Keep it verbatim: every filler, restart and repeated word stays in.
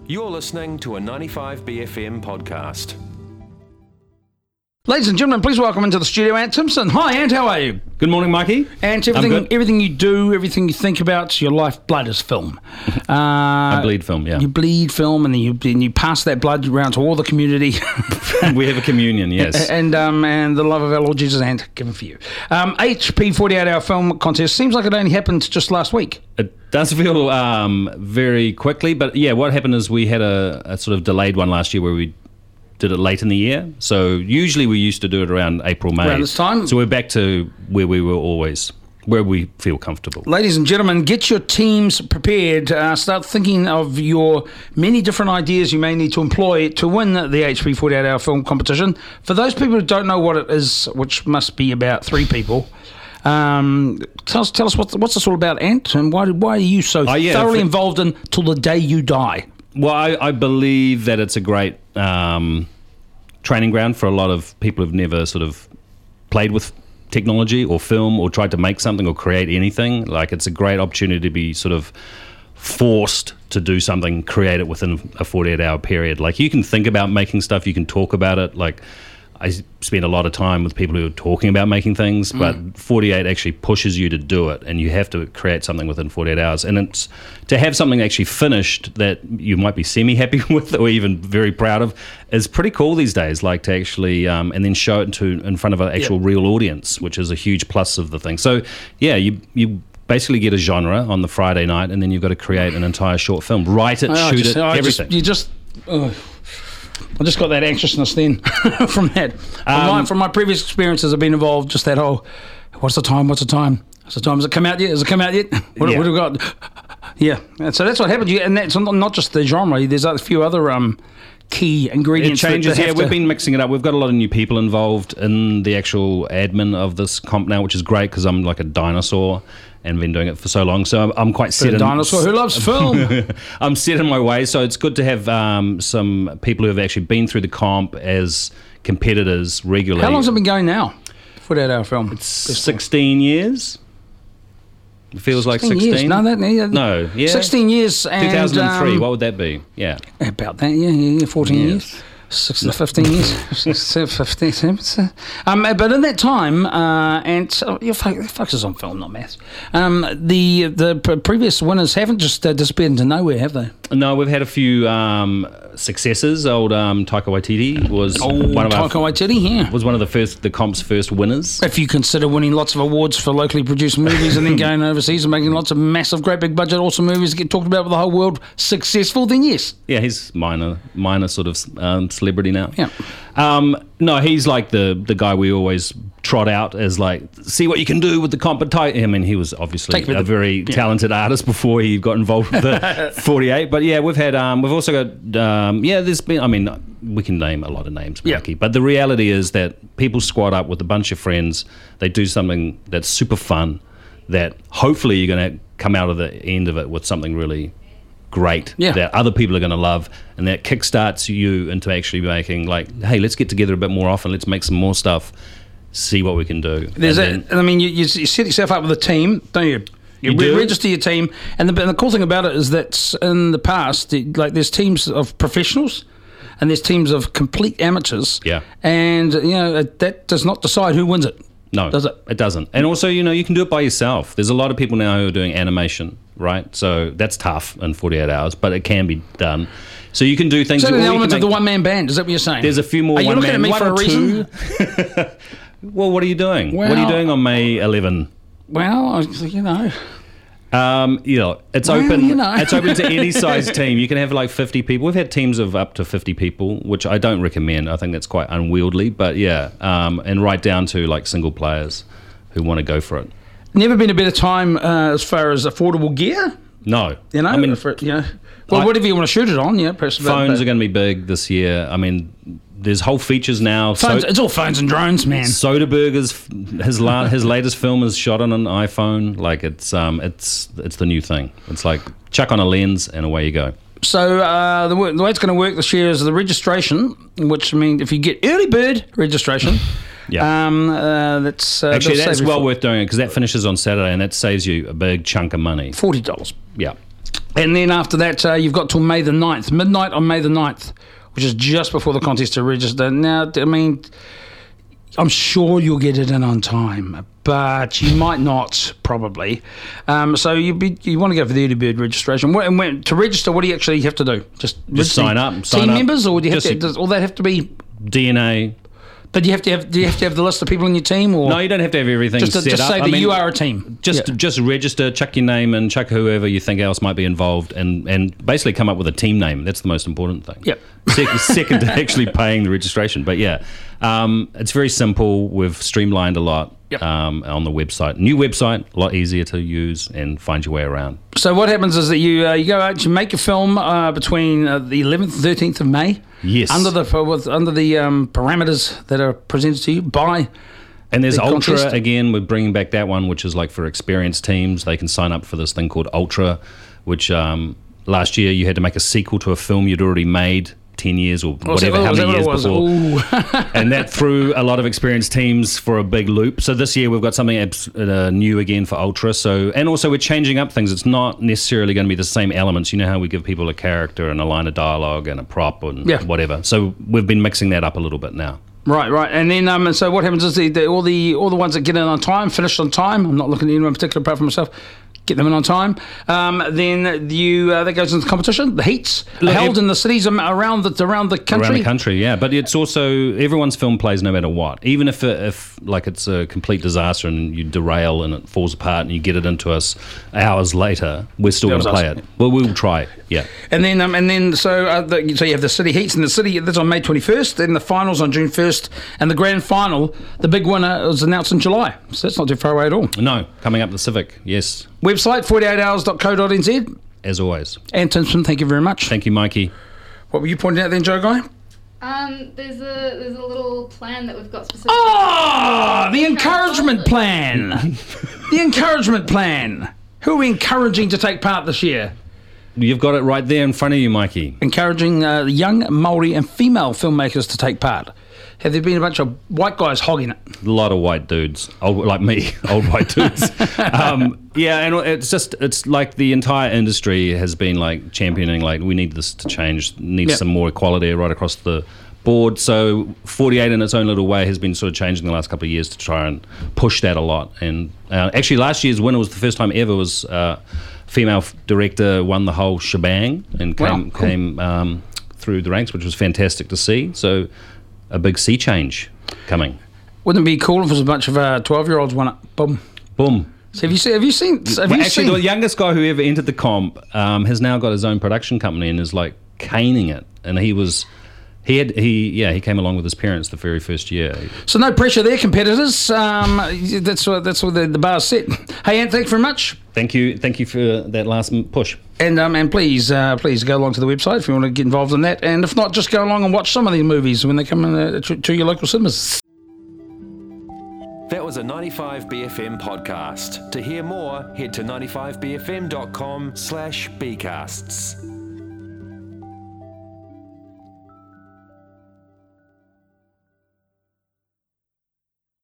You're listening to a ninety-five B F M podcast. Ladies and gentlemen, please welcome into the studio Ant Timpson. Hi, Ant. How are you? Good morning, Mikey. Ant, everything, everything you do, everything you think about, your lifeblood is film. Uh, I bleed film, yeah. You bleed film, and then you and you pass that blood around to all the community. We have a communion, yes. And um, and the love of our Lord Jesus, Ant, given for you. Um, H P forty-eight hour film contest seems like it only happened just last week. It does feel um, very quickly, but yeah, what happened is we had a, a sort of delayed one last year where we did it late in the year. So usually we used to do it around April, May. Around this time? So we're back to where we were always, where we feel comfortable. Ladies and gentlemen, get your teams prepared. Uh, start thinking of your many different ideas you may need to employ to win the H P forty-eight hour film competition. For those people who don't know what it is, which must be about three people, um, tell us, tell us what, what's this all about, Ant, and why, why are you so oh, yeah, thoroughly for, involved in till the day you die? Well, I, I believe that it's a great um, training ground for a lot of people who've never sort of played with technology or film or tried to make something or create anything. Like, it's a great opportunity to be sort of forced to do something, create it within a forty-eight hour period. Like, you can think about making stuff, you can talk about it. Like, I spend a lot of time with people who are talking about making things, mm. but forty-eight actually pushes you to do it, and you have to create something within forty-eight hours. And it's to have something actually finished that you might be semi-happy with or even very proud of is pretty cool these days, like to actually, um, and then show it to in front of an actual yep. real audience, which is a huge plus of the thing. So, yeah, you you basically get a genre on the Friday night, and then you've got to create an entire short film, write it, oh, shoot just, it, oh, everything. Just, you just... Oh. I just got that anxiousness then from that. From, um, my, from my previous experiences, I've been involved. Just that whole, what's the time? What's the time? What's the time? Has it come out yet? Has it come out yet? What, yeah. what have we got? Yeah. And so that's what happened. And that's not just the genre. There's a few other um, key ingredients. It changes. That, that yeah, we've to... been mixing it up. We've got a lot of new people involved in the actual admin of this comp now, which is great because I'm like a dinosaur and been doing it for so long, so I'm quite set. A in, dinosaur who loves film. I'm set in my way, so it's good to have um, some people who have actually been through the comp as competitors regularly. How long's it been going now? forty-eight hour film. It's sixteen years. It feels like sixteen. Years. No, that yeah, no, yeah, sixteen years. And, two thousand three. Um, what would that be? Yeah, about that. Yeah, yeah, yeah fourteen yes. years. Six, fifteen years, fifteen. Um, but in that time, uh, and uh, your focus is on film, not maths. Um, the the p- previous winners haven't just uh, disappeared into nowhere, have they? No, we've had a few um, successes. Old um, Taika Waititi was oh, one of Taika our, Waititi, yeah. was one of the first the comp's first winners. If you consider winning lots of awards for locally produced movies and then going overseas and making lots of massive, great big budget, awesome movies that get talked about with the whole world successful, then yes. Yeah, he's minor, minor sort of um, celebrity now. Yeah. Um, no, he's like the the guy we always trot out as like, see what you can do with the comp. But I mean, he was obviously Take a very yeah. talented artist before he got involved with the forty-eight. But yeah, we've had, um, we've also got, um, yeah, there's been, I mean, we can name a lot of names, Mikey. Yeah. But the reality is that people squad up with a bunch of friends. They do something that's super fun that hopefully you're going to come out of the end of it with something really great yeah. that other people are going to love, and that kickstarts you into actually making like, hey, let's get together a bit more often, let's make some more stuff, see what we can do. There's and a, then, I mean, you, you set yourself up with a team, don't you? You, you re- do. register your team, and the, and the cool thing about it is that in the past, like there's teams of professionals, and there's teams of complete amateurs. Yeah. And you know that does not decide who wins it. No, does it? It doesn't. And also, you know, you can do it by yourself. There's a lot of people now who are doing animation, right? So that's tough in forty-eight hours, but it can be done. So you can do things. So that, the or you element can of the make- one-man band, is that what you're saying? There's a few more Are you one looking man, at me one for a or reason? two. Well, what are you doing? Well, what are you doing on May eleventh? Well, I was- you know. Um, you know, it's Well, open. you know. It's open to any size team. You can have like fifty people. We've had teams of up to fifty people, which I don't recommend. I think that's quite unwieldy. But yeah, um, and right down to like single players who want to go for it. Never been a better time uh, as far as affordable gear. No, You know, I mean, for, you know, well, I- whatever you want to shoot it on, yeah. Perhaps phones are going to be big this year. I mean, there's whole features now. Phones, So- it's all phones and drones, man. Soderbergh's his la- his latest film is shot on an iPhone. Like it's um it's it's the new thing. It's like chuck on a lens and away you go. So uh, the, way, the way it's going to work this year is the registration, which means if you get early bird registration, Yeah. um, uh, that's uh, Actually, they'll that's save you well for worth doing it because that finishes on Saturday and that saves you a big chunk of money. forty dollars. Yeah. And then after that, uh, you've got till May the ninth, midnight on May the ninth, which is just before the contest to register. Now, I mean, I'm sure you'll get it in on time, but you might not, probably. Um, so you be, you want to go for the early bird registration. What, and when, to register, what do you actually have to do? Just, Just sign up. Team Sign up. members, or do you have Just to? Does all that have to be? D N A. But do you have to have? Do you have to have the list of people in your team, or No, you don't have to have everything just to, set just up. say I that mean, you are a team? Just Yeah. just register, chuck your name in, chuck whoever you think else might be involved, and, and basically come up with a team name. That's the most important thing. Yep. Second, second to actually paying the registration. But yeah, um, it's very simple. We've streamlined a lot Yep. um, on the website. New website, a lot easier to use and find your way around. So what happens is that you uh, you go out, you make a film uh, between uh, the eleventh and thirteenth of May. Yes. Under the with, under the um, parameters that are presented to you by. And there's The Ultra contest? again. We're bringing back that one, which is like for experienced teams. They can sign up for this thing called Ultra, which um, last year you had to make a sequel to a film you'd already made ten years or Was that- whatever, how was that many what years it was? before. Ooh. And that threw a lot of experienced teams for a big loop. So this year we've got something abs- uh, new again for Ultra. So and also we're changing up things. It's not necessarily going to be the same elements. You know how we give people a character and a line of dialogue and a prop and Yeah. whatever. So we've been mixing that up a little bit now. Right, right, and then um, and so what happens is the, the, all the all the ones that get in on time, finish on time. I'm not looking at anyone in particular apart from myself. Get them in on time. Um, then you uh, that goes into the competition. The heats are Look, held ev- in the cities am- around the around the country. Around the country, yeah. But it's also everyone's film plays no matter what. Even if it, if like it's a complete disaster and you derail and it falls apart and you get it into us hours later, we're still That going to was play us. it. Well, we'll try. Yeah. And then, um, and then, so uh, the, so you have the city heats, and the city that's on May twenty-first. Then the finals on June first, and the grand final, the big winner, was announced in July. So that's not too far away at all. No, coming up the Civic. Yes, Website forty-eight hours dot co dot n z. as always. And Tinsman, thank you very much. Thank you, Mikey. What were you pointing out then, Joe Guy? Um, there's a there's a little plan that we've got specific. Oh, the encouragement plan. The encouragement plan. Who are we encouraging to take part this year? You've got it right there in front of you, Mikey. Encouraging uh, young Māori and female filmmakers to take part. Have there been a bunch of white guys hogging it? A lot of white dudes, old like me, old white dudes. um, yeah, and it's just it's like the entire industry has been like championing like we need this to change, need Yep. some more equality right across the board. So forty-eight in its own little way has been sort of changing the last couple of years to try and push that a lot. And uh, actually, last year's winner was the first time ever was uh, female f- director won the whole shebang and Wow, came cool. came um, through the ranks, which was fantastic to see. So a big sea change coming. Wouldn't it be cool if it was a bunch of uh, twelve-year-olds won it? Boom. Boom. So have you seen? Have you seen? Have Well, you actually, seen? the youngest guy who ever entered the comp um, has now got his own production company and is like caning it. And he was, he had, he yeah, he came along with his parents the very first year. So no pressure there, competitors. Um, that's what that's what the, the bar's set. Hey, Ant, thanks very much. Thank you, thank you for that last m- push. And um, and please uh, please go along to the website if you want to get involved in that. And if not, just go along and watch some of these movies when they come in, uh, to, to your local cinemas. That was a ninety-five B F M podcast. To hear more, head to ninety-five b f m dot com slash bcasts.